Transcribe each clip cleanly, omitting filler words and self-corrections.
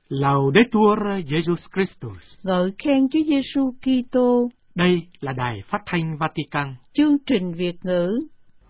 Laudetur Jesus Christus. Ngợi khen Chúa Giêsu Kitô. Đây là Đài Phát thanh Vatican. Chương trình Việt ngữ.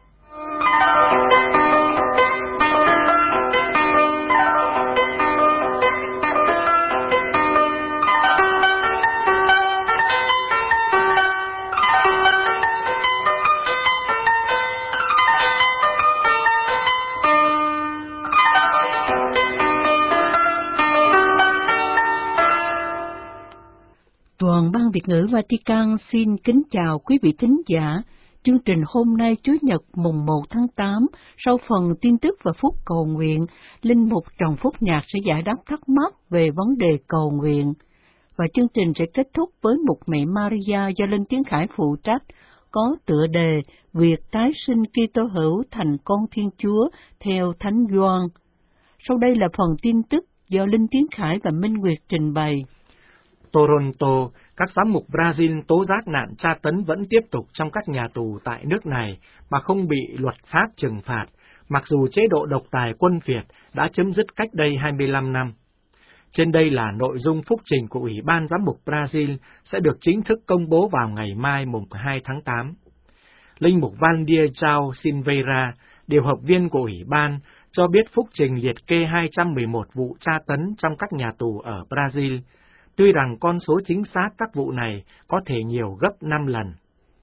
Toàn ban Việt ngữ Vatican xin kính chào quý vị thính giả. Chương trình hôm nay Chủ nhật mùng 1 tháng 8, sau phần tin tức và phút cầu nguyện, Linh mục Trần Phúc Nhạc sẽ giải đáp thắc mắc về vấn đề cầu nguyện. Và chương trình sẽ kết thúc với Mục Mẹ Maria do Linh Tiến Khải phụ trách, có tựa đề Việc tái sinh Kitô hữu thành con Thiên Chúa theo Thánh Gioan. Sau đây là phần tin tức do Linh Tiến Khải và Minh Nguyệt trình bày. Toronto, các giám mục Brazil tố giác nạn tra tấn vẫn tiếp tục trong các nhà tù tại nước này mà không bị luật pháp trừng phạt, mặc dù chế độ độc tài quân Việt đã chấm dứt cách đây 25 năm. Trên đây là nội dung phúc trình của Ủy ban Giám mục Brazil sẽ được chính thức công bố vào ngày mai mùng 2 tháng 8. Linh mục Valdir João Silveira, điều hợp viên của Ủy ban, cho biết phúc trình liệt kê 211 vụ tra tấn trong các nhà tù ở Brazil, tuy rằng con số chính xác các vụ này có thể nhiều gấp 5 lần.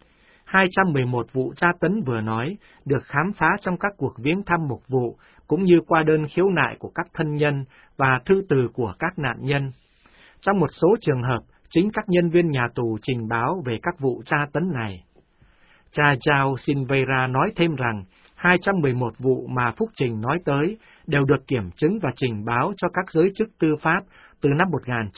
211 vụ tra tấn vừa nói được khám phá trong các cuộc viếng thăm mục vụ, cũng như qua đơn khiếu nại của các thân nhân và thư từ của các nạn nhân. Trong một số trường hợp, chính các nhân viên nhà tù trình báo về các vụ tra tấn này. Cha João Silveira nói thêm rằng, 211 vụ mà phúc trình nói tới đều được kiểm chứng và trình báo cho các giới chức tư pháp từ năm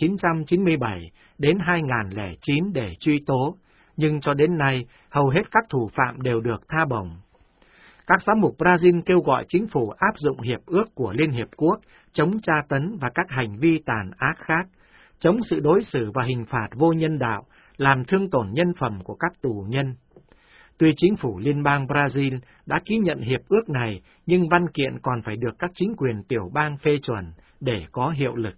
1997 đến 2009 để truy tố, nhưng cho đến nay, hầu hết các thủ phạm đều được tha bổng. Các giám mục Brazil kêu gọi chính phủ áp dụng hiệp ước của Liên Hiệp Quốc chống tra tấn và các hành vi tàn ác khác, chống sự đối xử và hình phạt vô nhân đạo, làm thương tổn nhân phẩm của các tù nhân. Tuy chính phủ liên bang Brazil đã ký nhận hiệp ước này, nhưng văn kiện còn phải được các chính quyền tiểu bang phê chuẩn để có hiệu lực.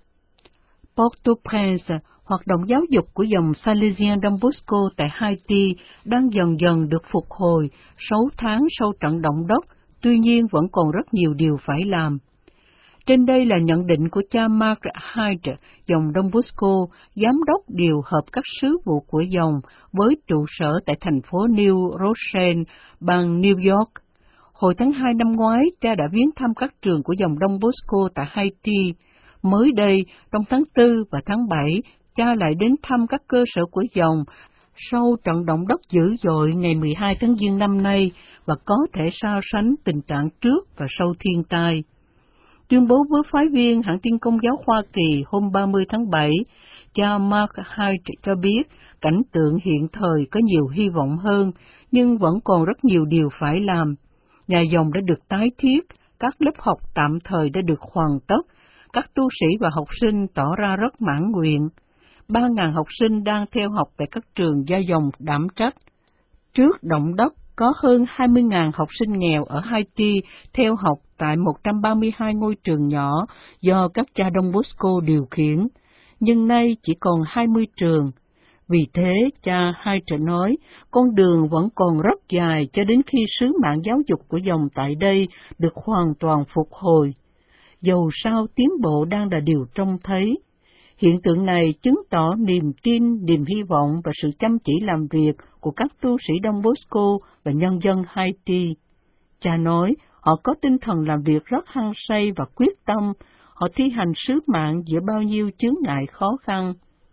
Port-au-Prince, hoạt động giáo dục của dòng Salesian Don Bosco tại Haiti đang dần dần được phục hồi 6 tháng sau trận động đất, tuy nhiên vẫn còn rất nhiều điều phải làm. Trên đây là nhận định của cha Mark Hyde, dòng Don Bosco, giám đốc điều hợp các sứ vụ của dòng với trụ sở tại thành phố New Rochelle, bang New York. Hồi tháng 2 năm ngoái, cha đã viếng thăm các trường của dòng Don Bosco tại Haiti. Mới đây, trong tháng 4 và tháng 7, cha lại đến thăm các cơ sở của dòng sau trận động đất dữ dội ngày 12 tháng Giêng năm nay và có thể so sánh tình trạng trước và sau thiên tai. Tuyên bố với phái viên hãng tin Công giáo Hoa Kỳ hôm 30 tháng 7, cha Mark Hyde cho biết cảnh tượng hiện thời có nhiều hy vọng hơn, nhưng vẫn còn rất nhiều điều phải làm. Nhà dòng đã được tái thiết, các lớp học tạm thời đã được hoàn tất, các tu sĩ và học sinh tỏ ra rất mãn nguyện. 3.000 học sinh đang theo học tại các trường do dòng đảm trách. Trước động đất, có hơn 20.000 học sinh nghèo ở Haiti theo học tại 132 ngôi trường nhỏ do các cha Don Bosco điều khiển, nhưng nay chỉ còn 20 trường. Vì thế, cha Hyde nói, con đường vẫn còn rất dài cho đến khi sứ mạng giáo dục của dòng tại đây được hoàn toàn phục hồi. Dầu sao tiến bộ đang là điều trông thấy. Hiện tượng này chứng tỏ niềm tin, niềm hy vọng và sự chăm chỉ làm việc của các tu sĩ Don Bosco và nhân dân Haiti. Cha nói, họ có tinh thần làm việc rất hăng say và quyết tâm, họ thi hành sứ mạng giữa bao nhiêu chướng ngại khó khăn.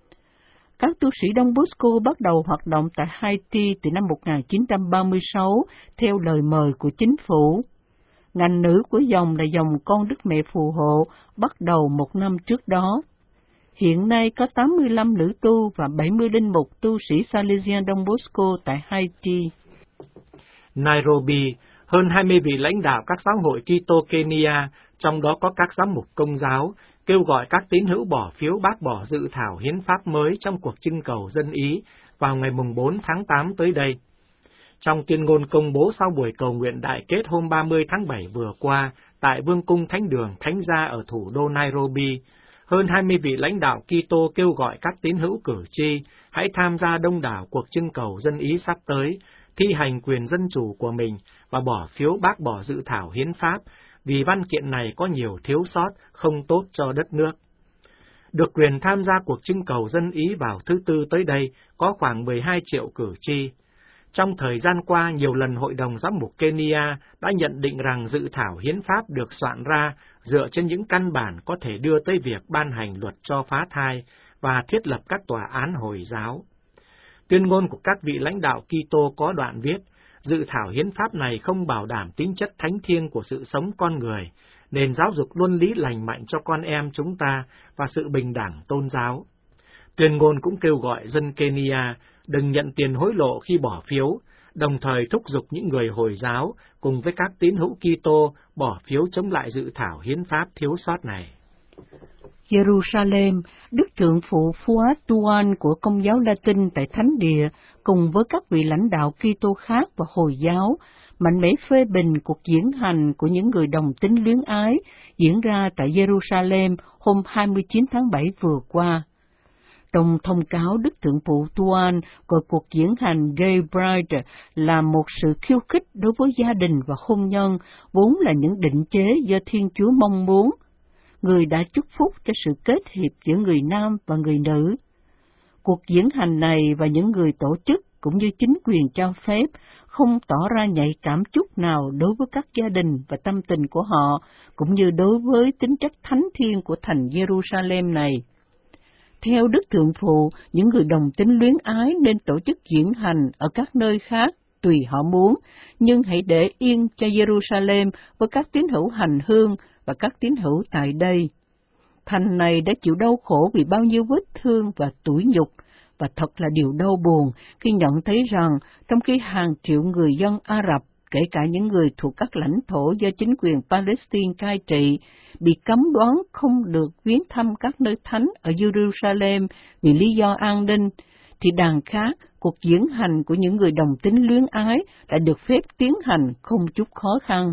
Các tu sĩ Don Bosco bắt đầu hoạt động tại Haiti từ năm 1936 theo lời mời của chính phủ. Ngành nữ của dòng là dòng Con Đức Mẹ Phù Hộ, bắt đầu một năm trước đó. Hiện nay có 85 nữ tu và 70 linh mục tu sĩ Salesian Don Bosco tại Haiti. Nairobi, hơn 20 vị lãnh đạo các giáo hội Kitô Kenya, trong đó có các giám mục Công giáo, kêu gọi các tín hữu bỏ phiếu bác bỏ dự thảo hiến pháp mới trong cuộc trưng cầu dân Ý vào ngày 4 tháng 8 tới đây. Trong tuyên ngôn công bố sau buổi cầu nguyện đại kết hôm 30 tháng 7 vừa qua tại Vương cung Thánh đường Thánh gia ở thủ đô Nairobi, hơn 20 vị lãnh đạo Kitô kêu gọi các tín hữu cử tri hãy tham gia đông đảo cuộc trưng cầu dân ý sắp tới, thi hành quyền dân chủ của mình và bỏ phiếu bác bỏ dự thảo hiến pháp, vì văn kiện này có nhiều thiếu sót không tốt cho đất nước. Được quyền tham gia cuộc trưng cầu dân ý vào thứ Tư tới đây có khoảng 12 triệu cử tri. Trong thời gian qua, nhiều lần Hội đồng Giám mục Kenya đã nhận định rằng dự thảo hiến pháp được soạn ra dựa trên những căn bản có thể đưa tới việc ban hành luật cho phá thai và thiết lập các tòa án Hồi giáo. Tuyên ngôn của các vị lãnh đạo Kitô có đoạn viết, dự thảo hiến pháp này không bảo đảm tính chất thánh thiêng của sự sống con người, nền giáo dục luân lý lành mạnh cho con em chúng ta và sự bình đẳng tôn giáo. Tuyên ngôn cũng kêu gọi dân Kenya đừng nhận tiền hối lộ khi bỏ phiếu, đồng thời thúc giục những người Hồi giáo cùng với các tín hữu Kitô bỏ phiếu chống lại dự thảo hiến pháp thiếu sót này. Jerusalem, Đức Thượng phụ Fuad Tuan của Công giáo Latin tại Thánh Địa cùng với các vị lãnh đạo Kitô khác và Hồi giáo mạnh mẽ phê bình cuộc diễn hành của những người đồng tính luyến ái diễn ra tại Jerusalem hôm 29 tháng 7 vừa qua. Trong thông cáo, Đức Thượng phụ Tuan gọi cuộc diễn hành Gay Pride là một sự khiêu khích đối với gia đình và hôn nhân, vốn là những định chế do Thiên Chúa mong muốn. Người đã chúc phúc cho sự kết hiệp giữa người nam và người nữ. Cuộc diễn hành này và những người tổ chức cũng như chính quyền cho phép không tỏ ra nhạy cảm chút nào đối với các gia đình và tâm tình của họ, cũng như đối với tính chất thánh thiêng của thành Jerusalem này. Theo Đức Thượng phụ, những người đồng tính luyến ái nên tổ chức diễn hành ở các nơi khác tùy họ muốn, nhưng hãy để yên cho Jerusalem với các tín hữu hành hương và các tín hữu tại đây. Thành này đã chịu đau khổ vì bao nhiêu vết thương và tủi nhục, và thật là điều đau buồn khi nhận thấy rằng trong khi hàng triệu người dân Ả Rập, kể cả những người thuộc các lãnh thổ do chính quyền Palestine cai trị, bị cấm đoán không được viếng thăm các nơi thánh ở Jerusalem vì lý do an ninh, thì đằng khác, cuộc diễn hành của những người đồng tính luyến ái đã được phép tiến hành không chút khó khăn.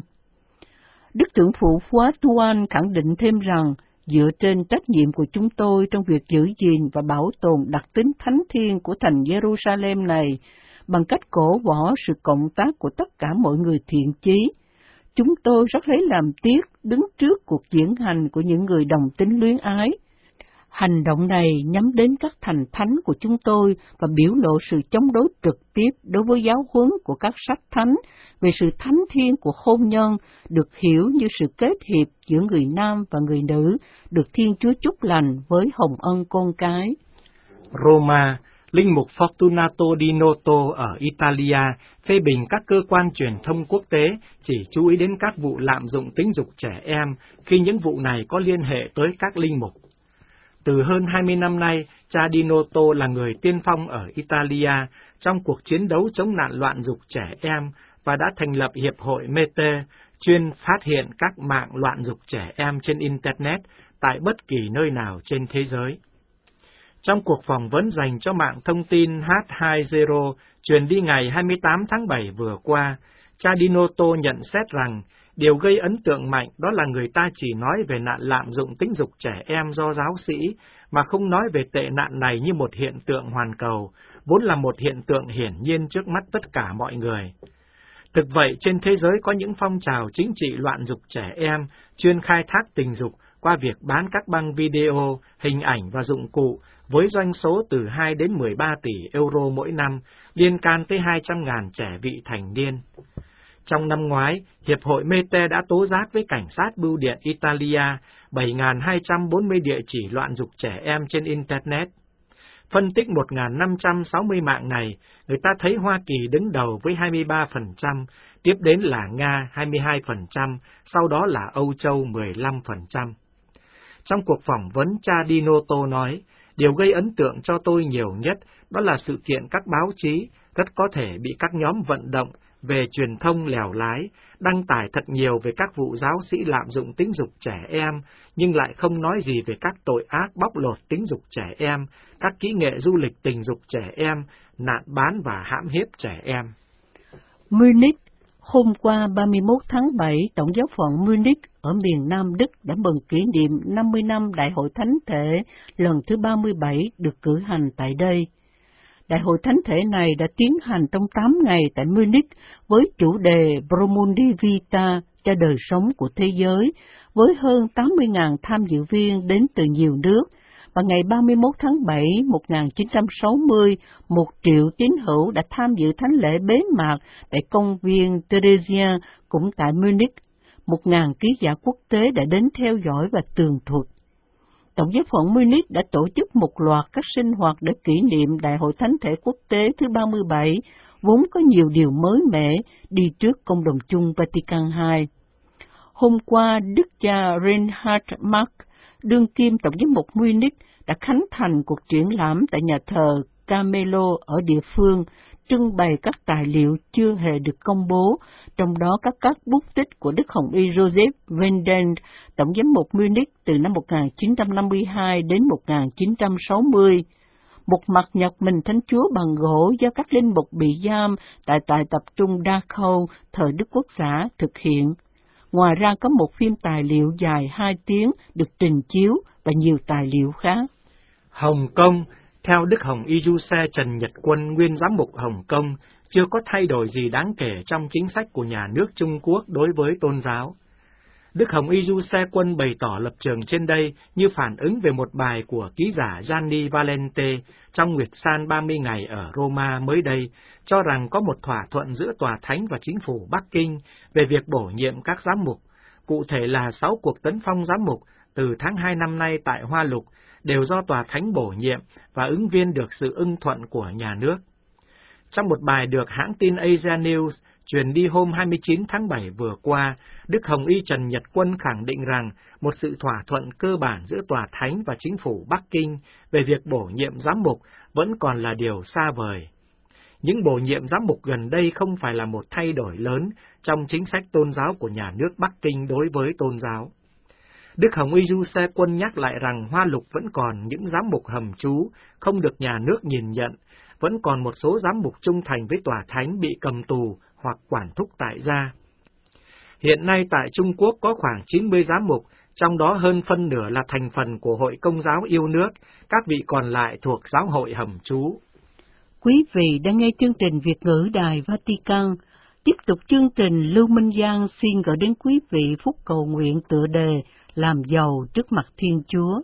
Đức Thượng phụ Fuad Tuan khẳng định thêm rằng, dựa trên trách nhiệm của chúng tôi trong việc giữ gìn và bảo tồn đặc tính thánh thiêng của thành Jerusalem này, bằng cách cổ võ sự cộng tác của tất cả mọi người thiện chí, chúng tôi rất lấy làm tiếc đứng trước cuộc diễn hành của những người đồng tính luyến ái. Hành động này nhắm đến các thành thánh của chúng tôi và biểu lộ sự chống đối trực tiếp đối với giáo huấn của các sách thánh về sự thánh thiêng của hôn nhân, được hiểu như sự kết hiệp giữa người nam và người nữ, được Thiên Chúa chúc lành với hồng ân con cái. Roma, Linh mục Fortunato Di Noto ở Italia phê bình các cơ quan truyền thông quốc tế chỉ chú ý đến các vụ lạm dụng tính dục trẻ em khi những vụ này có liên hệ tới các linh mục. Từ hơn 20 năm nay, cha Di Noto là người tiên phong ở Italia trong cuộc chiến đấu chống nạn loạn dục trẻ em và đã thành lập Hiệp hội Mete, chuyên phát hiện các mạng loạn dục trẻ em trên Internet tại bất kỳ nơi nào trên thế giới. Trong cuộc phỏng vấn dành cho mạng thông tin H20 truyền đi ngày 28 tháng 7 vừa qua, cha Di Noto nhận xét rằng điều gây ấn tượng mạnh đó là người ta chỉ nói về nạn lạm dụng tính dục trẻ em do giáo sĩ, mà không nói về tệ nạn này như một hiện tượng hoàn cầu, vốn là một hiện tượng hiển nhiên trước mắt tất cả mọi người. Thực vậy, trên thế giới có những phong trào chính trị loạn dục trẻ em, chuyên khai thác tình dục qua việc bán các băng video, hình ảnh và dụng cụ, với doanh số từ 2 đến 13 tỷ euro mỗi năm, liên can tới 200.000 trẻ vị thành niên. Trong năm ngoái, Hiệp hội Mete đã tố giác với cảnh sát bưu điện Italia 7.240 địa chỉ loạn dục trẻ em trên Internet. Phân tích 1.560 mạng này, người ta thấy Hoa Kỳ đứng đầu với 23%, tiếp đến là Nga 22%, sau đó là Âu Châu 15%. Trong cuộc phỏng vấn, cha Di Noto nói, điều gây ấn tượng cho tôi nhiều nhất đó là sự kiện các báo chí rất có thể bị các nhóm vận động về truyền thông lèo lái, đăng tải thật nhiều về các vụ giáo sĩ lạm dụng tính dục trẻ em, nhưng lại không nói gì về các tội ác bóc lột tính dục trẻ em, các kỹ nghệ du lịch tình dục trẻ em, nạn bán và hãm hiếp trẻ em. Munich, Hôm qua 31 tháng 7, Tổng giáo phận Munich ở miền Nam Đức đã mừng kỷ niệm 50 năm Đại hội Thánh thể lần thứ 37 được cử hành tại đây. Đại hội Thánh thể này đã tiến hành trong 8 ngày tại Munich với chủ đề Pro Mundi Vita, cho đời sống của thế giới, với hơn 80.000 tham dự viên đến từ nhiều nước. Và ngày 31 tháng 7, 1960, 1 triệu tín hữu đã tham dự thánh lễ bế mạc tại công viên Theresia, cũng tại Munich. 1.000 ký giả quốc tế đã đến theo dõi và tường thuật. Tổng giáo phận Munich đã tổ chức một loạt các sinh hoạt để kỷ niệm Đại hội Thánh thể quốc tế thứ 37, vốn có nhiều điều mới mẻ đi trước Công đồng chung Vatican II. Hôm qua, Đức cha Reinhard Mark, đương kim Tổng giám mục Munich, đã khánh thành cuộc triển lãm tại nhà thờ Carmelo ở địa phương, trưng bày các tài liệu chưa hề được công bố, trong đó các bút tích của Đức Hồng Y Joseph Venden, Tổng giám mục Munich từ năm 1952 đến 1960. Một mặt nhật mình Thánh Chúa bằng gỗ do các linh mục bị giam tại tập trung Dachau, thời Đức Quốc xã, thực hiện. Ngoài ra có một phim tài liệu dài 2 tiếng được trình chiếu và nhiều tài liệu khác. Hồng Kông, theo Đức Hồng Y Du Xe Trần Nhật Quân, nguyên giám mục Hồng Kông, chưa có thay đổi gì đáng kể trong chính sách của nhà nước Trung Quốc đối với tôn giáo. Đức Hồng Y Du Xe Quân bày tỏ lập trường trên đây như phản ứng về một bài của ký giả Gianni Valente trong Nguyệt San 30 ngày ở Roma mới đây, cho rằng có một thỏa thuận giữa Tòa Thánh và chính phủ Bắc Kinh về việc bổ nhiệm các giám mục, cụ thể là 6 cuộc tấn phong giám mục từ tháng 2 năm nay tại Hoa Lục, đều do Tòa Thánh bổ nhiệm và ứng viên được sự ưng thuận của nhà nước. Trong một bài được hãng tin Asia News truyền đi hôm 29 tháng 7 vừa qua, Đức Hồng Y Trần Nhật Quân khẳng định rằng một sự thỏa thuận cơ bản giữa Tòa Thánh và chính phủ Bắc Kinh về việc bổ nhiệm giám mục vẫn còn là điều xa vời. Những bổ nhiệm giám mục gần đây không phải là một thay đổi lớn trong chính sách tôn giáo của nhà nước Bắc Kinh đối với tôn giáo. Đức Hồng Y Du Xe Quân nhắc lại rằng Hoa Lục vẫn còn những giám mục hầm trú không được nhà nước nhìn nhận, vẫn còn một số giám mục trung thành với Tòa Thánh bị cầm tù hoặc quản thúc tại gia. Hiện nay tại Trung Quốc có khoảng 90 giám mục, trong đó hơn phân nửa là thành phần của Hội Công giáo yêu nước, các vị còn lại thuộc giáo hội hầm trú. Quý vị đang nghe chương trình Việt ngữ Đài Vatican. Tiếp tục chương trình, Lưu Minh Giang xin gửi đến quý vị phút cầu nguyện tựa đề Làm giàu trước mặt Thiên Chúa.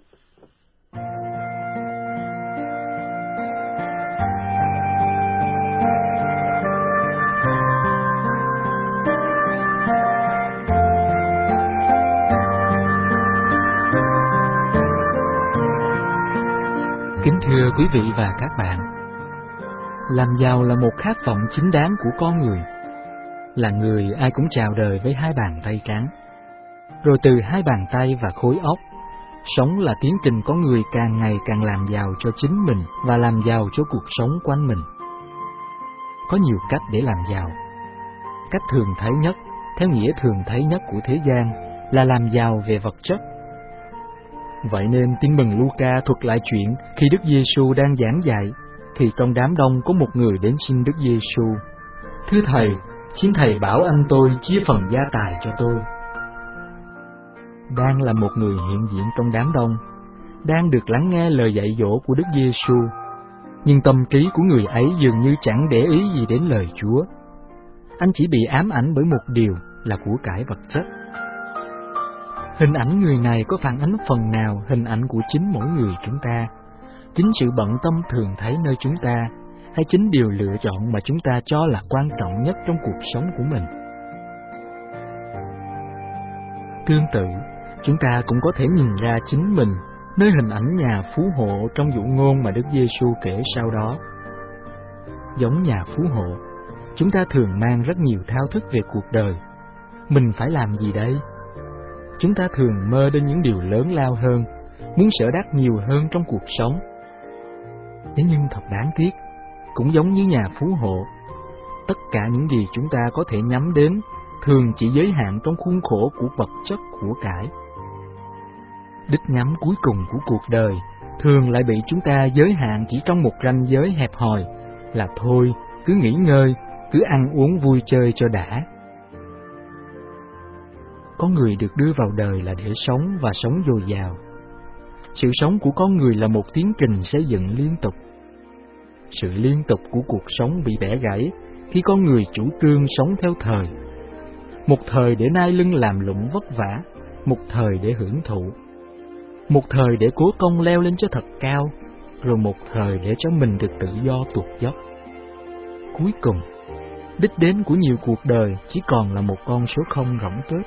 Kính thưa quý vị và các bạn, làm giàu là một khát vọng chính đáng của con người. Là người ai cũng chào đời với 2 bàn tay trắng, rồi từ 2 bàn tay và khối óc. Sống là tiến trình con người càng ngày càng làm giàu cho chính mình và làm giàu cho cuộc sống quanh mình. Có nhiều cách để làm giàu. Cách thường thấy nhất, theo nghĩa thường thấy nhất của thế gian, là làm giàu về vật chất. Vậy nên Tin mừng Luca thuật lại chuyện khi Đức Giêsu đang giảng dạy, thì trong đám đông có một người đến xin Đức Giêsu: "Thưa Thầy, xin Thầy bảo anh tôi chia phần gia tài cho tôi." Đang là một người hiện diện trong đám đông, đang được lắng nghe lời dạy dỗ của Đức Giêsu, nhưng tâm trí của người ấy dường như chẳng để ý gì đến lời Chúa. Anh chỉ bị ám ảnh bởi một điều là của cải vật chất. Hình ảnh người này có phản ánh phần nào hình ảnh của chính mỗi người chúng ta, chính sự bận tâm thường thấy nơi chúng ta, hay chính điều lựa chọn mà chúng ta cho là quan trọng nhất trong cuộc sống của mình. Tương tự, chúng ta cũng có thể nhìn ra chính mình nơi hình ảnh nhà phú hộ trong dụ ngôn mà Đức Giêsu kể sau đó. Giống nhà phú hộ, chúng ta thường mang rất nhiều thao thức về cuộc đời. Mình phải làm gì đây? Chúng ta thường mơ đến những điều lớn lao hơn, muốn sở đắc nhiều hơn trong cuộc sống. Thế nhưng thật đáng tiếc, cũng giống như nhà phú hộ, tất cả những gì chúng ta có thể nhắm đến thường chỉ giới hạn trong khuôn khổ của vật chất của cải. Đích nhắm cuối cùng của cuộc đời thường lại bị chúng ta giới hạn chỉ trong một ranh giới hẹp hòi, là thôi, cứ nghỉ ngơi, cứ ăn uống vui chơi cho đã, con người được đưa vào đời là để sống và sống dồi dào. Sự sống của con người là một tiến trình xây dựng liên tục. Sự liên tục của cuộc sống bị bẻ gãy khi con người chủ trương sống theo thời. Một thời để nai lưng làm lụng vất vả, một thời để hưởng thụ, một thời để cố công leo lên cho thật cao, rồi một thời để cho mình được tự do tuột dốc. Cuối cùng, đích đến của nhiều cuộc đời chỉ còn là một con số không rỗng tuếch.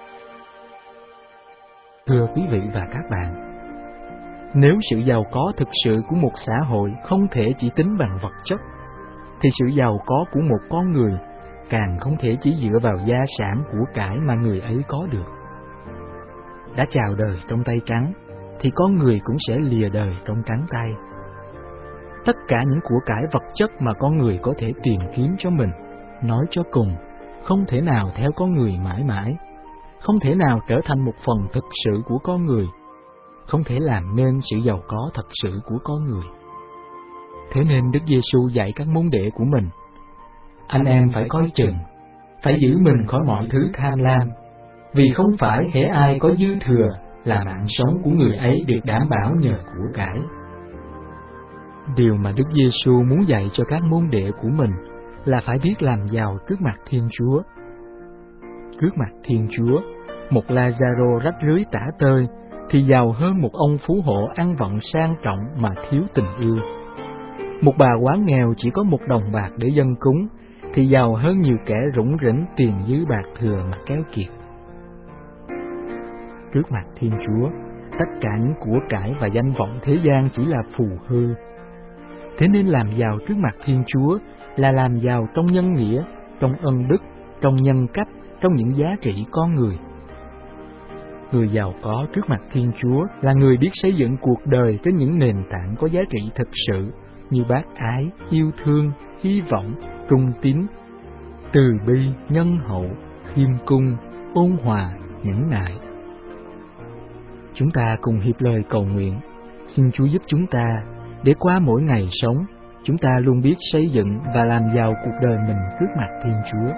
Thưa quý vị và các bạn, nếu sự giàu có thực sự của một xã hội không thể chỉ tính bằng vật chất, thì sự giàu có của một con người càng không thể chỉ dựa vào gia sản của cải mà người ấy có được. Đã chào đời trong tay trắng, thì con người cũng sẽ lìa đời trong trắng tay. Tất cả những của cải vật chất mà con người có thể tìm kiếm cho mình, nói cho cùng, không thể nào theo con người mãi mãi, không thể nào trở thành một phần thực sự của con người, không thể làm nên sự giàu có thật sự của con người. Thế nên Đức Giêsu dạy các môn đệ của mình: anh em phải coi chừng, phải giữ mình khỏi mọi thứ tham lam, vì không phải hễ ai có dư thừa là mạng sống của người ấy được đảm bảo nhờ của cải. Điều mà Đức Giêsu muốn dạy cho các môn đệ của mình là phải biết làm giàu trước mặt Thiên Chúa. Trước mặt Thiên Chúa, một Lazaro rách rưới tả tơi thì giàu hơn một ông phú hộ ăn vận sang trọng mà thiếu tình yêu. Một bà quá nghèo chỉ có 1 đồng bạc để dâng cúng thì giàu hơn nhiều kẻ rủng rỉnh tiền dư bạc thừa mà keo kiệt. Trước mặt Thiên Chúa, tất cả những của cải và danh vọng thế gian chỉ là phù hư. Thế nên làm giàu trước mặt Thiên Chúa là làm giàu trong nhân nghĩa, trong ân đức, trong nhân cách, trong những giá trị con người. Người giàu có trước mặt Thiên Chúa là người biết xây dựng cuộc đời trên những nền tảng có giá trị thực sự như bác ái, yêu thương, hy vọng, trung tín, từ bi, nhân hậu, khiêm cung, ôn hòa, nhẫn nại. Chúng ta cùng hiệp lời cầu nguyện, xin Chúa giúp chúng ta để qua mỗi ngày sống, chúng ta luôn biết xây dựng và làm giàu cuộc đời mình trước mặt Thiên Chúa.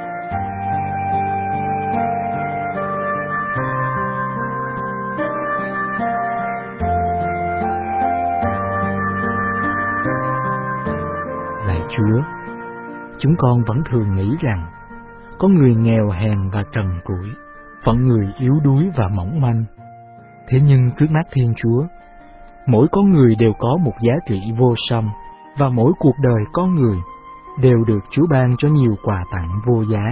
Lạy Chúa, chúng con vẫn thường nghĩ rằng có người nghèo hèn và trần trụi, phận người yếu đuối và mỏng manh. Thế nhưng trước mắt Thiên Chúa, mỗi con người đều có một giá trị vô song, và mỗi cuộc đời con người đều được Chúa ban cho nhiều quà tặng vô giá.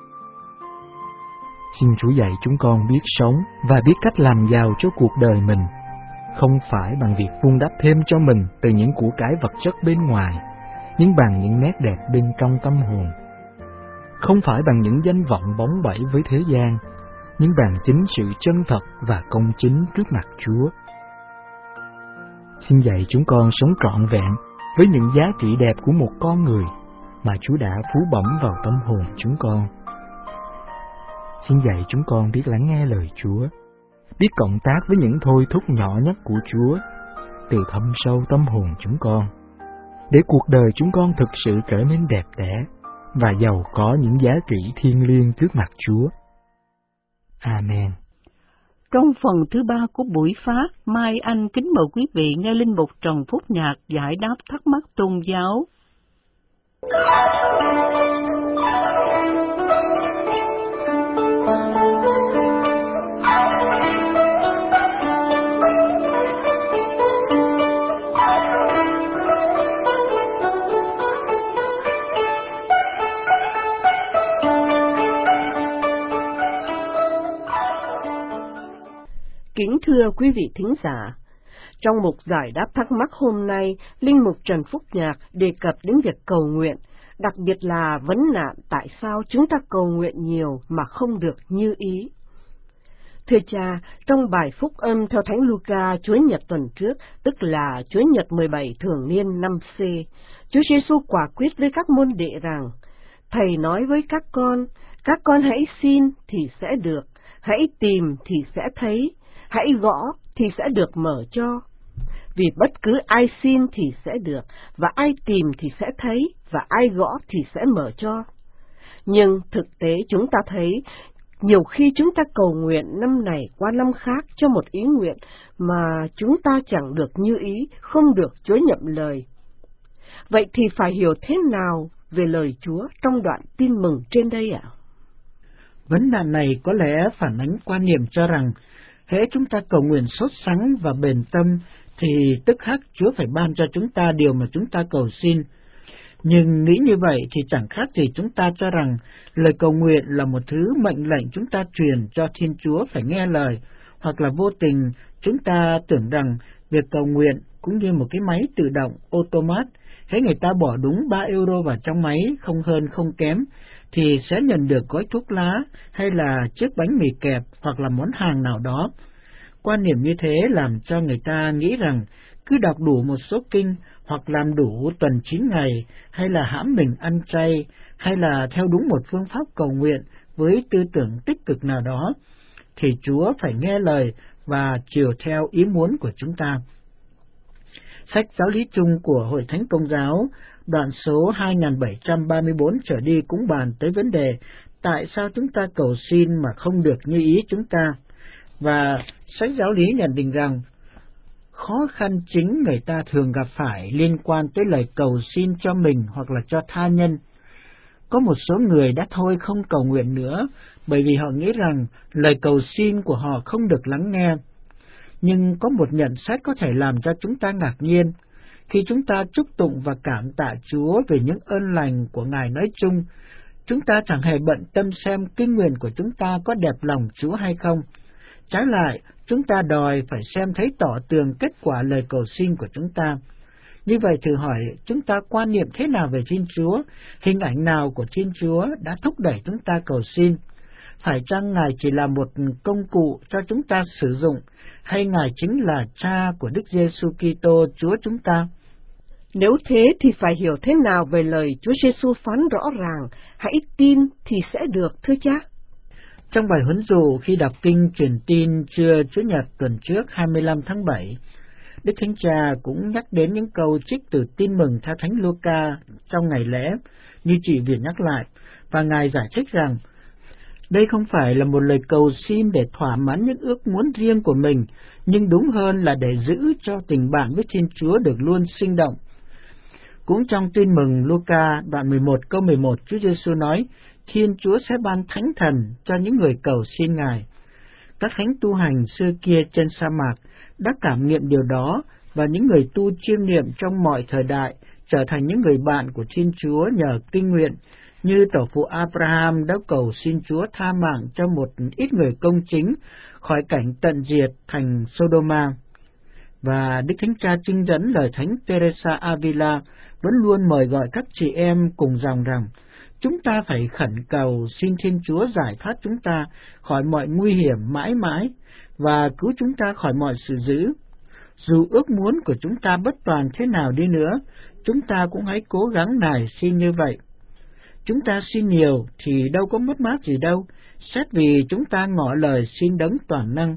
Xin Chúa dạy chúng con biết sống và biết cách làm giàu cho cuộc đời mình, không phải bằng việc vun đắp thêm cho mình từ những của cải vật chất bên ngoài, nhưng bằng những nét đẹp bên trong tâm hồn. Không phải bằng những danh vọng bóng bẩy với thế gian, nhưng bằng chính sự chân thật và công chính trước mặt Chúa. Xin dạy chúng con sống trọn vẹn với những giá trị đẹp của một con người mà Chúa đã phú bẩm vào tâm hồn chúng con. Xin dạy chúng con biết lắng nghe lời Chúa, biết cộng tác với những thôi thúc nhỏ nhất của Chúa từ thâm sâu tâm hồn chúng con, để cuộc đời chúng con thực sự trở nên đẹp đẽ và giàu có những giá trị thiêng liêng trước mặt Chúa. Amen. Trong phần thứ 3 của buổi phát, Mai Anh kính mời quý vị nghe Linh mục Trần Phúc Nhạc giải đáp thắc mắc tôn giáo. Kính thưa quý vị thính giả, trong mục giải đáp thắc mắc hôm nay, Linh mục Trần Phúc Nhạc đề cập đến việc cầu nguyện, đặc biệt là vấn nạn tại sao chúng ta cầu nguyện nhiều mà không được như ý. Thưa cha, trong bài phúc âm theo Thánh Luca Chúa Nhật tuần trước, tức là Chúa Nhật 17 thường niên năm C, Chúa Giêsu quả quyết với các môn đệ rằng: Thầy nói với các con hãy xin thì sẽ được, hãy tìm thì sẽ thấy, hãy gõ thì sẽ được mở cho. Vì bất cứ ai xin thì sẽ được, và ai tìm thì sẽ thấy, và ai gõ thì sẽ mở cho. Nhưng thực tế chúng ta thấy, Nhiều khi chúng ta cầu nguyện năm này qua năm khác cho một ý nguyện mà chúng ta chẳng được như ý, không được Chúa nhậm lời. Vậy thì phải hiểu thế nào về lời Chúa trong đoạn tin mừng trên đây ạ? Vấn nạn này có lẽ phản ánh quan niệm cho rằng hễ chúng ta cầu nguyện sốt sắng và bền tâm thì tức khắc Chúa phải ban cho chúng ta điều mà chúng ta cầu xin. Nhưng nghĩ như vậy thì chẳng khác gì chúng ta cho rằng lời cầu nguyện là một thứ mệnh lệnh chúng ta truyền cho Thiên Chúa phải nghe lời, hoặc là vô tình chúng ta tưởng rằng việc cầu nguyện cũng như một cái máy tự động automat, hễ người ta bỏ đúng 3 euro vào trong máy, không hơn không kém, thì sẽ nhận được gói thuốc lá hay là chiếc bánh mì kẹp hoặc là món hàng nào đó. Quan niệm như thế làm cho người ta nghĩ rằng cứ đọc đủ một số kinh hoặc làm đủ tuần 9 ngày, hay là hãm mình ăn chay, hay là theo đúng một phương pháp cầu nguyện với tư tưởng tích cực nào đó, thì Chúa phải nghe lời và chiều theo ý muốn của chúng ta. Sách Giáo lý chung của Hội Thánh Công giáo, đoạn số 2734 trở đi cũng bàn tới vấn đề tại sao chúng ta cầu xin mà không được như ý chúng ta. Và sách Giáo lý nhận định rằng khó khăn chính người ta thường gặp phải liên quan tới lời cầu xin cho mình hoặc là cho tha nhân. Có một số người đã thôi không cầu nguyện nữa bởi vì họ nghĩ rằng lời cầu xin của họ không được lắng nghe. Nhưng có một nhận xét có thể làm cho chúng ta ngạc nhiên. Khi chúng ta chúc tụng và cảm tạ Chúa về những ơn lành của Ngài nói chung, chúng ta chẳng hề bận tâm xem kinh nguyện của chúng ta có đẹp lòng Chúa hay không. Trái lại, chúng ta đòi phải xem thấy tỏ tường kết quả lời cầu xin của chúng ta. Như vậy thử hỏi, chúng ta quan niệm thế nào về Thiên Chúa? Hình ảnh nào của Thiên Chúa đã thúc đẩy chúng ta cầu xin? Phải chăng Ngài chỉ là một công cụ cho chúng ta sử dụng, hay Ngài chính là Cha của Đức Giêsu Kitô Chúa chúng ta? Nếu thế thì phải hiểu thế nào về lời Chúa Giêsu phán rõ ràng, hãy tin thì sẽ được, thưa cha? Trong bài huấn dụ khi đọc kinh truyền tin trưa Chủ nhật tuần trước 25 tháng 7, Đức Thánh Cha cũng nhắc đến những câu trích từ tin mừng theo Thánh Luca trong ngày lễ, như chị Việt nhắc lại, và Ngài giải thích rằng đây không phải là một lời cầu xin để thỏa mãn những ước muốn riêng của mình, nhưng đúng hơn là để giữ cho tình bạn với Thiên Chúa được luôn sinh động. Cũng trong tin mừng Luca đoạn 11 câu 11, Chúa Giêsu nói, Thiên Chúa sẽ ban thánh thần cho những người cầu xin Ngài. Các thánh tu hành xưa kia trên sa mạc đã cảm nghiệm điều đó, và những người tu chiêm niệm trong mọi thời đại trở thành những người bạn của Thiên Chúa nhờ kinh nguyện, như tổ phụ Abraham đã cầu xin Chúa tha mạng cho một ít người công chính khỏi cảnh tận diệt thành Sodoma. Và Đức Thánh Cha trinh dẫn lời Thánh Teresa Avila vẫn luôn mời gọi các chị em cùng dòng rằng chúng ta phải khẩn cầu xin Thiên Chúa giải thoát chúng ta khỏi mọi nguy hiểm mãi mãi và cứu chúng ta khỏi mọi sự dữ. Dù ước muốn của chúng ta bất toàn thế nào đi nữa, chúng ta cũng hãy cố gắng nài xin như vậy. Chúng ta xin nhiều thì đâu có mất mát gì đâu, xét vì chúng ta ngỏ lời xin Đấng toàn năng.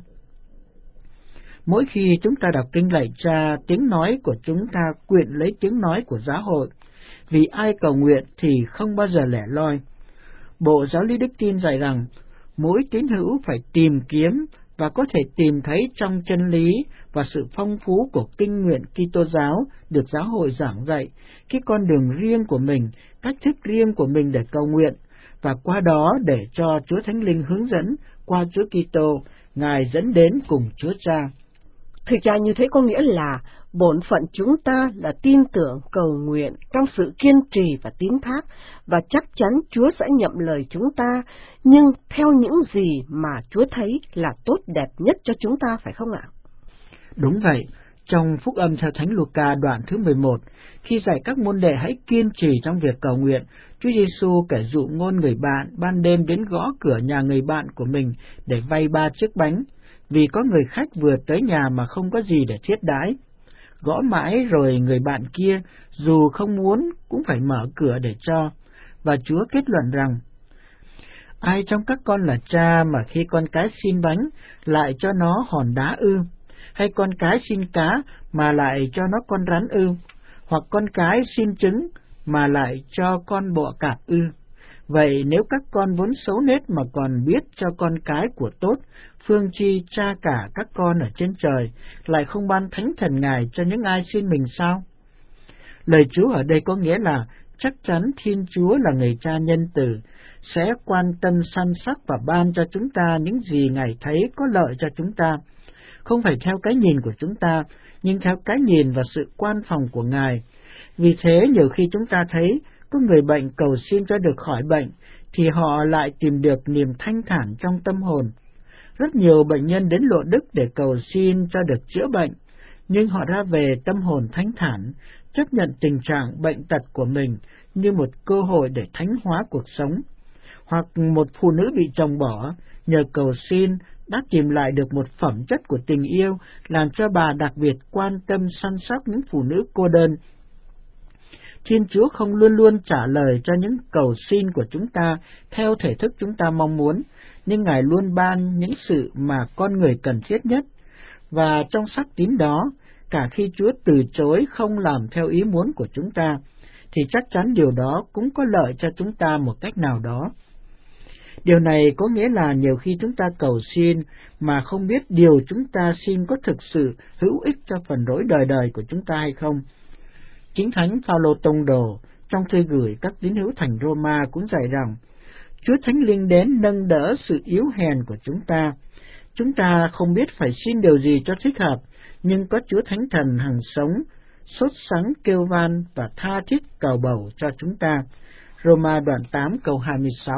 Mỗi khi chúng ta đọc kinh lạy Cha, tiếng nói của chúng ta quyện lấy tiếng nói của giáo hội, vì ai cầu nguyện thì không bao giờ lẻ loi. Bộ Giáo lý Đức Tin dạy rằng, mỗi tín hữu phải tìm kiếm và có thể tìm thấy trong chân lý và sự phong phú của kinh nguyện Kitô giáo được giáo hội giảng dạy, cái con đường riêng của mình, cách thức riêng của mình để cầu nguyện, và qua đó để cho Chúa Thánh Linh hướng dẫn qua Chúa Kitô, Ngài dẫn đến cùng Chúa Cha. Thực ra như thế có nghĩa là bổn phận chúng ta là tin tưởng, cầu nguyện trong sự kiên trì và tín thác, và chắc chắn Chúa sẽ nhậm lời chúng ta, nhưng theo những gì mà Chúa thấy là tốt đẹp nhất cho chúng ta, phải không ạ? Đúng vậy. Trong Phúc âm theo Thánh Luca đoạn thứ 11, khi dạy các môn đệ hãy kiên trì trong việc cầu nguyện, Chúa Giêsu kể dụ ngôn người bạn ban đêm đến gõ cửa nhà người bạn của mình để vay 3 chiếc bánh, vì có người khách vừa tới nhà mà không có gì để thiết đãi. Gõ mãi rồi người bạn kia, dù không muốn, cũng phải mở cửa để cho. Và Chúa kết luận rằng, ai trong các con là cha mà khi con cái xin bánh, lại cho nó hòn đá ư? Hay con cái xin cá mà lại cho nó con rắn ư? Hoặc con cái xin trứng mà lại cho con bọ cạp ư? Vậy nếu các con vốn xấu nết mà còn biết cho con cái của tốt, phương chi cha cả các con ở trên trời lại không ban thánh thần Ngài cho những ai xin mình sao? Lời Chúa ở đây có nghĩa là chắc chắn Thiên Chúa là người cha nhân từ, sẽ quan tâm săn sóc và ban cho chúng ta những gì Ngài thấy có lợi cho chúng ta, không phải theo cái nhìn của chúng ta, nhưng theo cái nhìn và sự quan phòng của Ngài. Vì thế, nhiều khi chúng ta thấy có người bệnh cầu xin cho được khỏi bệnh, thì họ lại tìm được niềm thanh thản trong tâm hồn. Rất nhiều bệnh nhân đến Lộ Đức để cầu xin cho được chữa bệnh, nhưng họ ra về tâm hồn thanh thản, chấp nhận tình trạng bệnh tật của mình như một cơ hội để thánh hóa cuộc sống. Hoặc một phụ nữ bị chồng bỏ, nhờ cầu xin đã tìm lại được một phẩm chất của tình yêu, làm cho bà đặc biệt quan tâm săn sóc những phụ nữ cô đơn. Thiên Chúa không luôn luôn trả lời cho những cầu xin của chúng ta theo thể thức chúng ta mong muốn, nhưng Ngài luôn ban những sự mà con người cần thiết nhất. Và trong sắc tín đó, cả khi Chúa từ chối không làm theo ý muốn của chúng ta, thì chắc chắn điều đó cũng có lợi cho chúng ta một cách nào đó. Điều này có nghĩa là nhiều khi chúng ta cầu xin mà không biết điều chúng ta xin có thực sự hữu ích cho phần rỗi đời đời của chúng ta hay không. Chính Thánh Phaolô Tông Đồ trong thư gửi các tín hữu thành Roma cũng dạy rằng Chúa Thánh Linh đến nâng đỡ sự yếu hèn của chúng ta. Chúng ta không biết phải xin điều gì cho thích hợp, nhưng có Chúa Thánh Thần hằng sống, sốt sắng kêu van và tha thiết cầu bầu cho chúng ta. Roma đoạn 8 câu 26.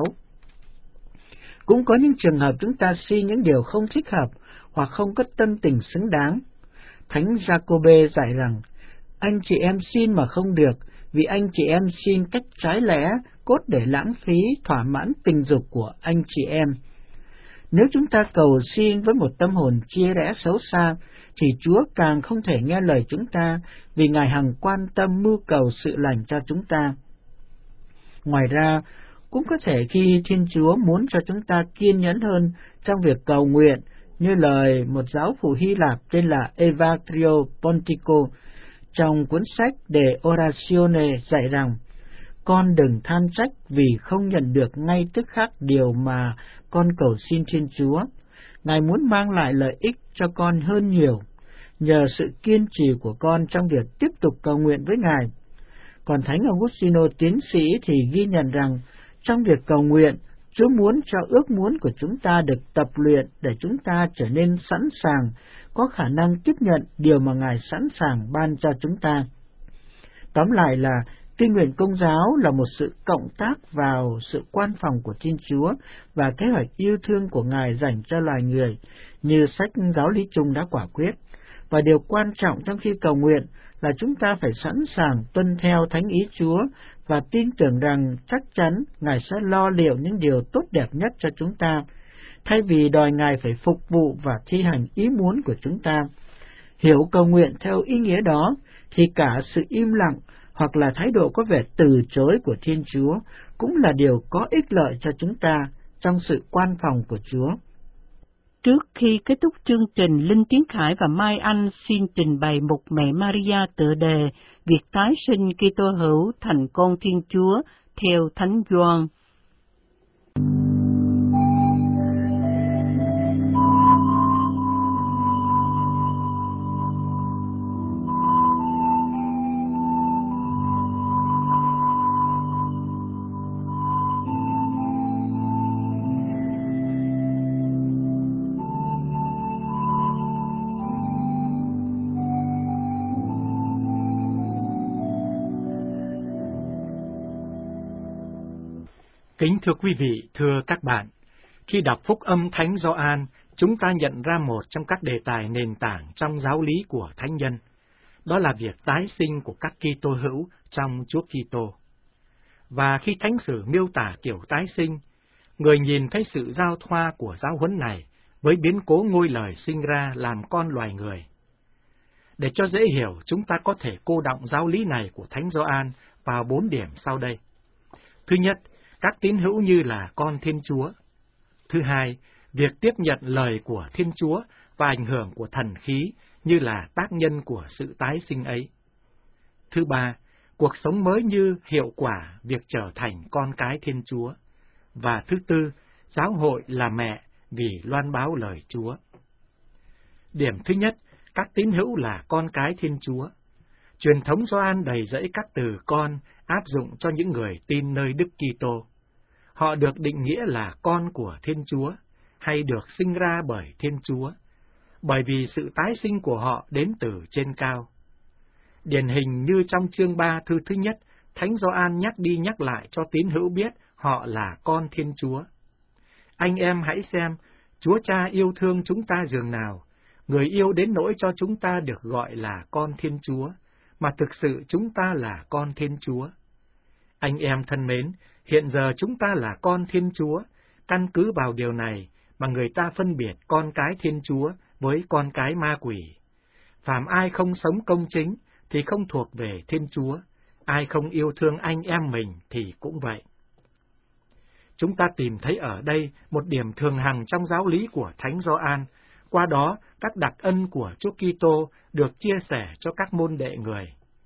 Cũng có những trường hợp chúng ta xin những điều không thích hợp hoặc không có tâm tình xứng đáng. Thánh Giacôbê dạy rằng, anh chị em xin mà không được, vì anh chị em xin cách trái lẽ, cốt để lãng phí thỏa mãn tình dục của anh chị em. Nếu chúng ta cầu xin với một tâm hồn chia rẽ xấu xa, thì Chúa càng không thể nghe lời chúng ta, vì Ngài hằng quan tâm mưu cầu sự lành cho chúng ta. Ngoài ra, cũng có thể khi Thiên Chúa muốn cho chúng ta kiên nhẫn hơn trong việc cầu nguyện, như lời một giáo phụ Hy Lạp tên là Evagrio Pontico trong cuốn sách De Oratione dạy rằng, con đừng than trách vì không nhận được ngay tức khắc điều mà con cầu xin Thiên Chúa. Ngài muốn mang lại lợi ích cho con hơn nhiều, nhờ sự kiên trì của con trong việc tiếp tục cầu nguyện với Ngài. Còn Thánh Augustino tiến sĩ thì ghi nhận rằng, trong việc cầu nguyện, Chúa muốn cho ước muốn của chúng ta được tập luyện để chúng ta trở nên sẵn sàng, có khả năng tiếp nhận điều mà Ngài sẵn sàng ban cho chúng ta. Tóm lại là, kinh nguyện Công giáo là một sự cộng tác vào sự quan phòng của Thiên Chúa và kế hoạch yêu thương của Ngài dành cho loài người, như sách Giáo lý chung đã quả quyết. Và điều quan trọng trong khi cầu nguyện là chúng ta phải sẵn sàng tuân theo thánh ý Chúa và tin tưởng rằng chắc chắn Ngài sẽ lo liệu những điều tốt đẹp nhất cho chúng ta, thay vì đòi Ngài phải phục vụ và thi hành ý muốn của chúng ta. Hiểu cầu nguyện theo ý nghĩa đó, thì cả sự im lặng hoặc là thái độ có vẻ từ chối của Thiên Chúa cũng là điều có ích lợi cho chúng ta trong sự quan phòng của Chúa. Trước khi kết thúc chương trình, Linh Tiến Khải và Mai Anh xin trình bày mục Mẹ Maria tựa đề Việc tái sinh Kitô hữu thành con Thiên Chúa theo Thánh Gioan. Kính thưa quý vị, thưa các bạn, khi đọc Phúc âm Thánh Gioan, chúng ta nhận ra một trong các đề tài nền tảng trong giáo lý của Thánh nhân, đó là việc tái sinh của các Kitô hữu trong Chúa Kitô. Và khi Thánh sử miêu tả kiểu tái sinh, người nhìn thấy sự giao thoa của giáo huấn này với biến cố ngôi lời sinh ra làm con loài người. Để cho dễ hiểu, chúng ta có thể cô đọng giáo lý này của Thánh Gioan vào 4 điểm sau đây. Thứ nhất, các tín hữu như là con Thiên Chúa. Thứ hai, việc tiếp nhận lời của Thiên Chúa và ảnh hưởng của thần khí như là tác nhân của sự tái sinh ấy. Thứ ba, cuộc sống mới như hiệu quả việc trở thành con cái Thiên Chúa. Và thứ tư, giáo hội là mẹ vì loan báo lời Chúa. Điểm thứ nhất, các tín hữu là con cái Thiên Chúa. Truyền thống Gioan đầy rẫy các từ con áp dụng cho những người tin nơi Đức Kitô. Họ được định nghĩa là con của Thiên Chúa, hay được sinh ra bởi Thiên Chúa, bởi vì sự tái sinh của họ đến từ trên cao. Điển hình như trong chương 3 thư thứ nhất, Thánh Gioan nhắc đi nhắc lại cho tín hữu biết họ là con Thiên Chúa. Anh em hãy xem, Chúa Cha yêu thương chúng ta dường nào, người yêu đến nỗi cho chúng ta được gọi là con Thiên Chúa, mà thực sự chúng ta là con Thiên Chúa. Anh em thân mến, hiện giờ chúng ta là con Thiên Chúa, căn cứ vào điều này mà người ta phân biệt con cái Thiên Chúa với con cái ma quỷ. Phàm ai không sống công chính thì không thuộc về Thiên Chúa, ai không yêu thương anh em mình thì cũng vậy. Chúng ta tìm thấy ở đây một điểm thường hằng trong giáo lý của Thánh Gioan, qua đó các đặc ân của Chúa Kitô được chia sẻ cho các môn đệ người.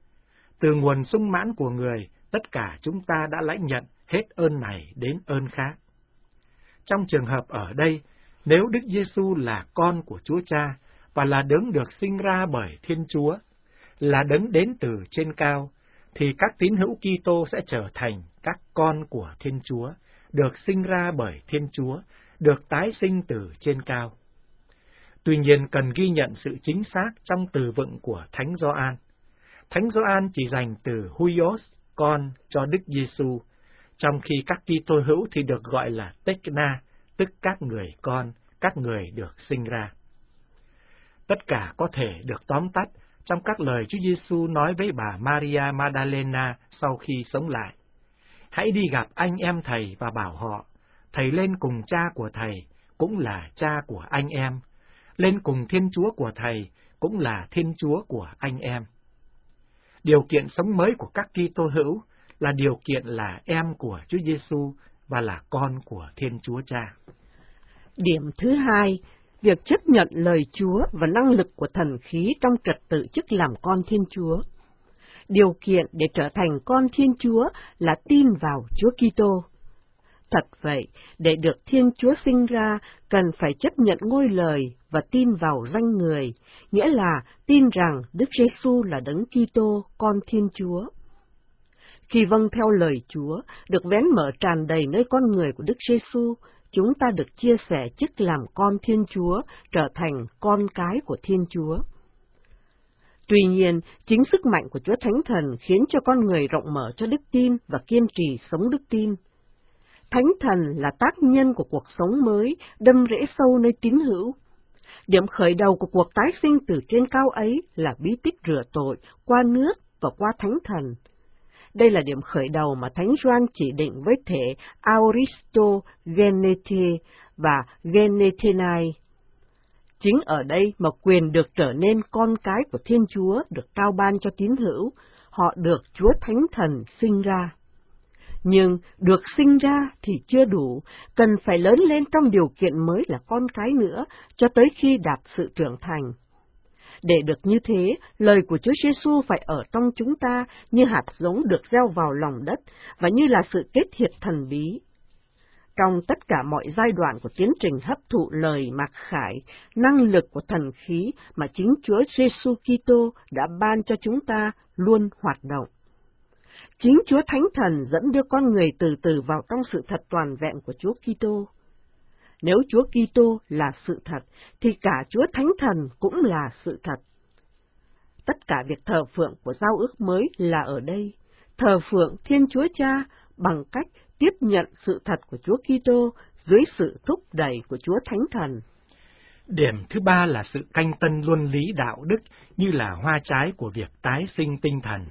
Từ nguồn sung mãn của người, tất cả chúng ta đã lãnh nhận hết ơn này đến ơn khác. Trong trường hợp ở đây, nếu Đức Giêsu là con của Chúa Cha và là đấng được sinh ra bởi Thiên Chúa, là đấng đến từ trên cao, thì các tín hữu Kitô sẽ trở thành các con của Thiên Chúa, được sinh ra bởi Thiên Chúa, được tái sinh từ trên cao. Tuy nhiên cần ghi nhận sự chính xác trong từ vựng của Thánh Gioan. Thánh Gioan chỉ dành từ huios, con, cho Đức Giêsu, trong khi các Kitô hữu thì được gọi là tekna, tức các người con, các người được sinh ra. Tất cả có thể được tóm tắt trong các lời Chúa Giêsu nói với bà Maria Magdalena sau khi sống lại. Hãy đi gặp anh em thầy và bảo họ, thầy lên cùng cha của thầy, cũng là cha của anh em, lên cùng Thiên Chúa của thầy, cũng là Thiên Chúa của anh em. Điều kiện sống mới của các Kitô hữu là điều kiện là em của Chúa Giêsu và là con của Thiên Chúa Cha. Điểm thứ hai, việc chấp nhận lời Chúa và năng lực của thần khí trong trật tự chức làm con Thiên Chúa. Điều kiện để trở thành con Thiên Chúa là tin vào Chúa Kitô. Thật vậy, để được Thiên Chúa sinh ra, cần phải chấp nhận ngôi lời và tin vào danh người, nghĩa là tin rằng Đức Giêsu là Đấng Kitô, con Thiên Chúa. Khi vâng theo lời Chúa, được vén mở tràn đầy nơi con người của Đức Giêsu, chúng ta được chia sẻ chức làm con Thiên Chúa, trở thành con cái của Thiên Chúa. Tuy nhiên, chính sức mạnh của Chúa Thánh Thần khiến cho con người rộng mở cho đức tin và kiên trì sống đức tin. Thánh Thần là tác nhân của cuộc sống mới, đâm rễ sâu nơi tín hữu. Điểm khởi đầu của cuộc tái sinh từ trên cao ấy là bí tích rửa tội qua nước và qua Thánh Thần. Đây là điểm khởi đầu mà Thánh Gioan chỉ định với thể aoristo genete và genetenai. Chính ở đây mà quyền được trở nên con cái của Thiên Chúa được trao ban cho tín hữu, họ được Chúa Thánh Thần sinh ra. Nhưng được sinh ra thì chưa đủ, cần phải lớn lên trong điều kiện mới là con cái nữa, cho tới khi đạt sự trưởng thành. Để được như thế, lời của Chúa Giêsu phải ở trong chúng ta như hạt giống được gieo vào lòng đất và như là sự kết hiệp thần bí. Trong tất cả mọi giai đoạn của tiến trình hấp thụ lời mặc khải, năng lực của thần khí mà chính Chúa Giêsu Kitô đã ban cho chúng ta luôn hoạt động. Chính Chúa Thánh Thần dẫn đưa con người từ từ vào trong sự thật toàn vẹn của Chúa Kitô. Nếu Chúa Kitô là sự thật, thì cả Chúa Thánh Thần cũng là sự thật. Tất cả việc thờ phượng của giao ước mới là ở đây, thờ phượng Thiên Chúa Cha bằng cách tiếp nhận sự thật của Chúa Kitô dưới sự thúc đẩy của Chúa Thánh Thần. Điểm thứ ba là sự canh tân luân lý đạo đức như là hoa trái của việc tái sinh tinh thần.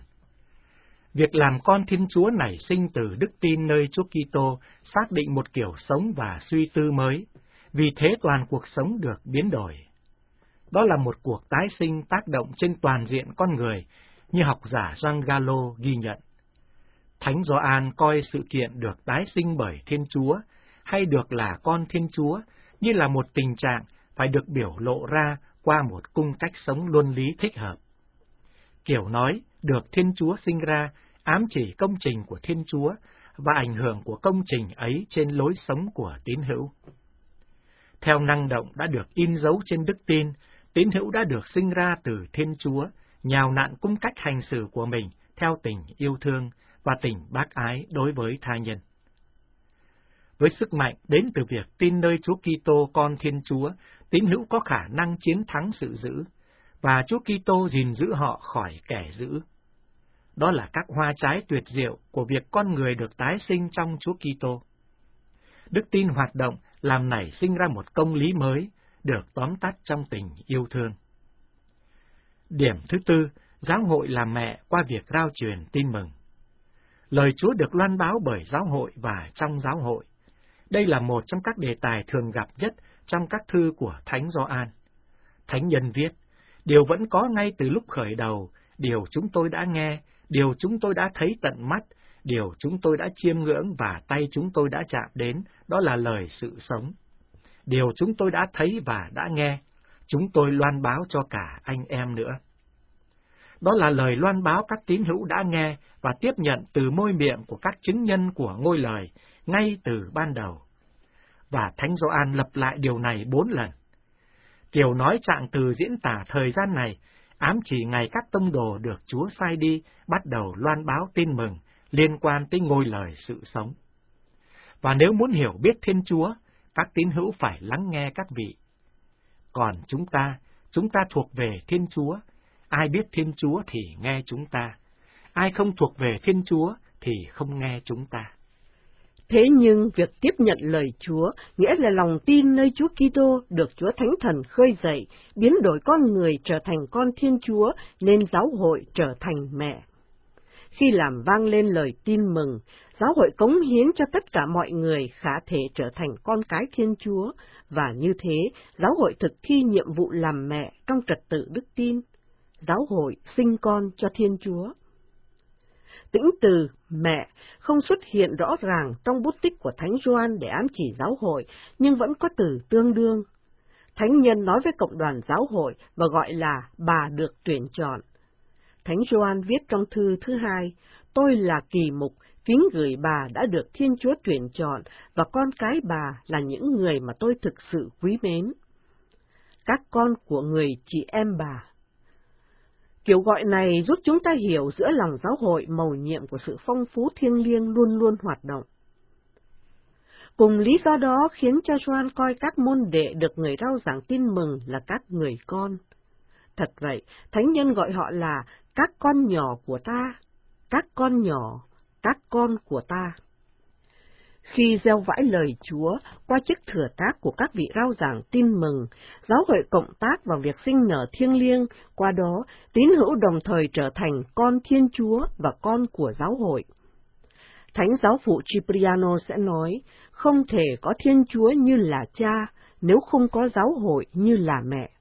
Việc làm con Thiên Chúa nảy sinh từ đức tin nơi Chúa Kitô xác định một kiểu sống và suy tư mới, vì thế toàn cuộc sống được biến đổi. Đó là một cuộc tái sinh tác động trên toàn diện con người, như học giả Jean Gallo ghi nhận. Thánh Gioan coi sự kiện được tái sinh bởi Thiên Chúa, hay được là con Thiên Chúa, như là một tình trạng phải được biểu lộ ra qua một cung cách sống luân lý thích hợp. Kiểu nói, được Thiên Chúa sinh ra, ám chỉ công trình của Thiên Chúa và ảnh hưởng của công trình ấy trên lối sống của tín hữu. Theo năng động đã được in dấu trên đức tin, tín hữu đã được sinh ra từ Thiên Chúa, nhào nặn cung cách hành xử của mình theo tình yêu thương và tình bác ái đối với tha nhân. Với sức mạnh đến từ việc tin nơi Chúa Kitô Con Thiên Chúa, tín hữu có khả năng chiến thắng sự dữ, và Chúa Kitô gìn giữ họ khỏi kẻ dữ. Đó là các hoa trái tuyệt diệu của việc con người được tái sinh trong Chúa Kitô. Đức tin hoạt động làm nảy sinh ra một công lý mới, được tóm tắt trong tình yêu thương. Điểm thứ tư, giáo hội là mẹ qua việc rao truyền tin mừng. Lời Chúa được loan báo bởi giáo hội và trong giáo hội. Đây là một trong các đề tài thường gặp nhất trong các thư của Thánh Gioan. Thánh nhân viết, điều vẫn có ngay từ lúc khởi đầu, điều chúng tôi đã nghe, điều chúng tôi đã thấy tận mắt, điều chúng tôi đã chiêm ngưỡng và tay chúng tôi đã chạm đến, đó là lời sự sống. Điều chúng tôi đã thấy và đã nghe, chúng tôi loan báo cho cả anh em nữa. Đó là lời loan báo các tín hữu đã nghe và tiếp nhận từ môi miệng của các chứng nhân của ngôi lời, ngay từ ban đầu. Và Thánh Gioan lặp lại điều này 4 lần. Kiểu nói trạng từ diễn tả thời gian này, ám chỉ ngày các tông đồ được Chúa sai đi, bắt đầu loan báo tin mừng liên quan tới ngôi lời sự sống. Và nếu muốn hiểu biết Thiên Chúa, các tín hữu phải lắng nghe các vị. Còn chúng ta thuộc về Thiên Chúa. Ai biết Thiên Chúa thì nghe chúng ta. Ai không thuộc về Thiên Chúa thì không nghe chúng ta. Thế nhưng việc tiếp nhận lời Chúa nghĩa là lòng tin nơi Chúa Kitô được Chúa Thánh Thần khơi dậy, biến đổi con người trở thành con Thiên Chúa, nên giáo hội trở thành mẹ. Khi làm vang lên lời tin mừng, giáo hội cống hiến cho tất cả mọi người khả thể trở thành con cái Thiên Chúa, và như thế, giáo hội thực thi nhiệm vụ làm mẹ trong trật tự đức tin. Giáo hội sinh con cho Thiên Chúa. Tính từ mẹ không xuất hiện rõ ràng trong bút tích của Thánh Gioan để ám chỉ giáo hội, nhưng vẫn có từ tương đương. Thánh nhân nói với cộng đoàn giáo hội và gọi là bà được tuyển chọn. Thánh Gioan viết trong thư thứ 2, tôi là kỳ mục, kính gửi bà đã được Thiên Chúa tuyển chọn, và con cái bà là những người mà tôi thực sự quý mến. Các con của người chị em bà. Kiểu gọi này giúp chúng ta hiểu giữa lòng giáo hội mầu nhiệm của sự phong phú thiêng liêng luôn luôn hoạt động. Cùng lý do đó khiến cho Gioan coi các môn đệ được người rao giảng tin mừng là các người con. Thật vậy, thánh nhân gọi họ là các con nhỏ của ta, các con nhỏ, các con của ta. Khi gieo vãi lời Chúa qua chức thừa tác của các vị rao giảng tin mừng, giáo hội cộng tác vào việc sinh nở thiêng liêng, qua đó tín hữu đồng thời trở thành con Thiên Chúa và con của giáo hội. Thánh giáo phụ Cipriano sẽ nói, không thể có Thiên Chúa như là cha nếu không có giáo hội như là mẹ.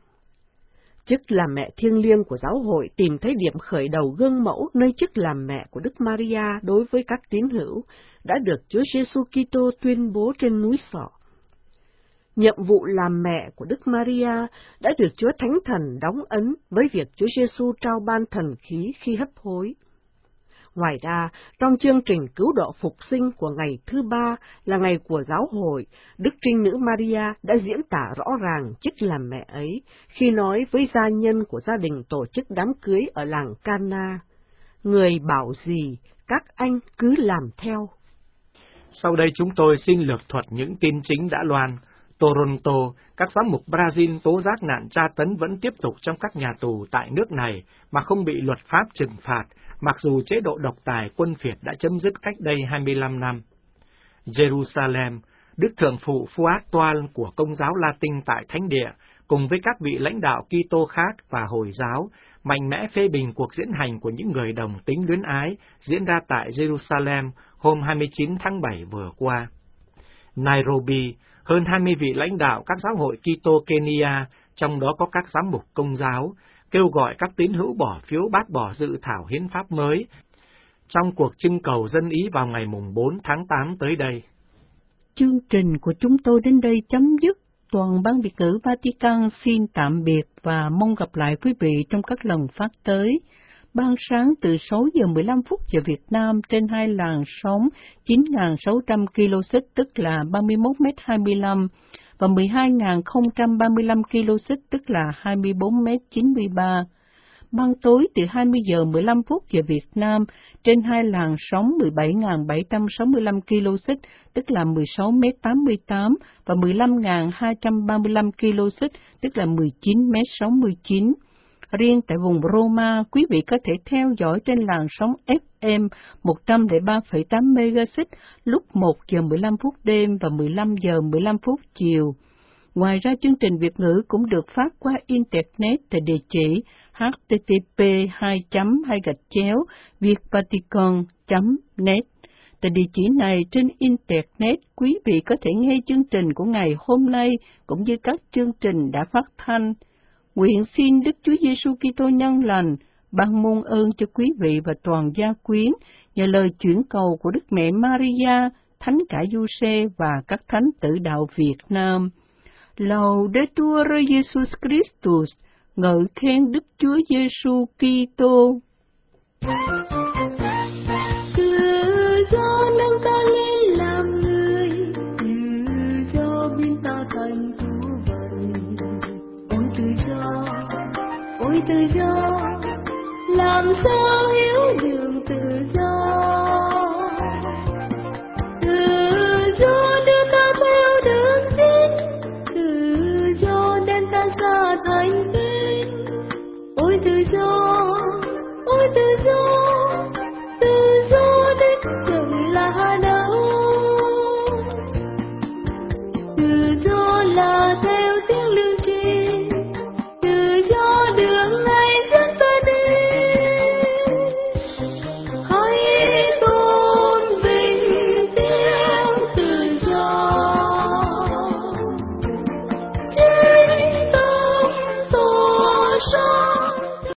Chức làm mẹ thiêng liêng của giáo hội tìm thấy điểm khởi đầu gương mẫu nơi chức làm mẹ của Đức Maria đối với các tín hữu, đã được Chúa Giêsu Kitô tuyên bố trên núi Sọ. Nhiệm vụ làm mẹ của Đức Maria đã được Chúa Thánh Thần đóng ấn với việc Chúa Giêsu trao ban thần khí khi hấp hối. Ngoài ra, trong chương trình cứu độ phục sinh của ngày thứ 3 là ngày của giáo hội, Đức Trinh Nữ Maria đã diễn tả rõ ràng chức làm mẹ ấy khi nói với gia nhân của gia đình tổ chức đám cưới ở làng Cana, người bảo gì, các anh cứ làm theo. Sau đây chúng tôi xin lược thuật những tin chính đã loan. Toronto, các giám mục Brazil tố giác nạn tra tấn vẫn tiếp tục trong các nhà tù tại nước này mà không bị luật pháp trừng phạt, mặc dù chế độ độc tài quân phiệt đã chấm dứt cách đây 25 năm. Jerusalem, Đức Thượng phụ Fuad Toal của Công giáo Latin tại Thánh Địa, cùng với các vị lãnh đạo Kitô khác và Hồi giáo, mạnh mẽ phê bình cuộc diễn hành của những người đồng tính luyến ái diễn ra tại Jerusalem hôm 29 tháng 7 vừa qua. Nairobi, hơn 20 vị lãnh đạo các giáo hội Kitô Kenya, trong đó có các giám mục Công giáo, kêu gọi các tín hữu bỏ phiếu bác bỏ dự thảo hiến pháp mới trong cuộc trưng cầu dân ý vào ngày 4 tháng 8 tới đây. Chương trình của chúng tôi đến đây chấm dứt. Toàn ban Biệt cử Vatican xin tạm biệt và mong gặp lại quý vị trong các lần phát tới. ban sáng từ 6 giờ 15 phút giờ Việt Nam trên hai làn sóng 9.600 kHz tức là 31m25 và 12.035 kHz tức là 24m93. Ban tối từ 20 giờ 15 phút giờ Việt Nam trên hai làn sóng 17.765 kHz tức là 16m88 và 15.235 kHz tức là 19m69. Riêng tại vùng Roma, quý vị có thể theo dõi trên làn sóng FM 103,8 MHz lúc 1 giờ 15 phút đêm và 15 giờ 15 phút chiều. Ngoài ra, chương trình Việt ngữ cũng được phát qua Internet tại địa chỉ http://vietvaticon.net. Tại địa chỉ này trên Internet, quý vị có thể nghe chương trình của ngày hôm nay cũng như các chương trình đã phát thanh. Nguyện xin Đức Chúa Giêsu Kitô nhân lành ban muôn ơn cho quý vị và toàn gia quyến nhờ lời chuyển cầu của Đức Mẹ Maria, Thánh Cả Giuse và các thánh tử đạo Việt Nam. Laudetur Jesus Christus, ngợi khen Đức Chúa Giêsu Kitô. Tự do nâng ta lên làm người, tự do biến ta thành thú vật. Ôi tự do, làm sao hiểu đường tự do. Tự do đưa ta theo đường chính, tự do đem ta xa thành kính. Ôi tự do, ôi tự do.